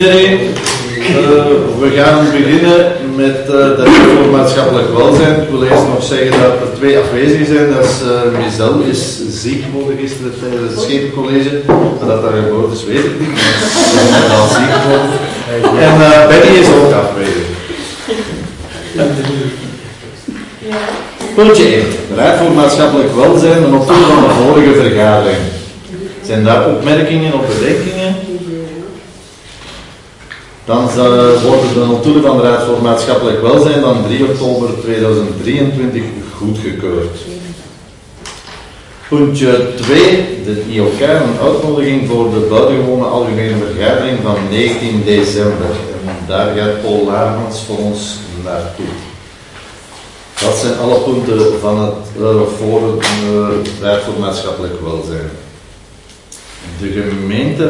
We gaan beginnen met de Raad voor Maatschappelijk Welzijn. Ik wil eerst nog zeggen dat er twee afwezigen zijn. Dat is Michel, is ziek geworden gisteren tijdens het Schepencollege. Maar dat dat gebeurd is, weet ik niet. Maar ze zijn al ziek geworden. En Betty is ook afwezig. Puntje 1. De Raad voor Maatschappelijk Welzijn, de notulen van de vorige vergadering. Zijn daar opmerkingen of bedenkingen? Dan worden de notulen van de Raad voor Maatschappelijk Welzijn van 3 oktober 2023 goedgekeurd. Puntje 2, de IOK, een uitnodiging voor de buitengewone algemene vergadering van 19 december. En daar gaat Paul Laarmans voor ons naartoe. Dat zijn alle punten van het voor de Raad voor Maatschappelijk Welzijn. De gemeente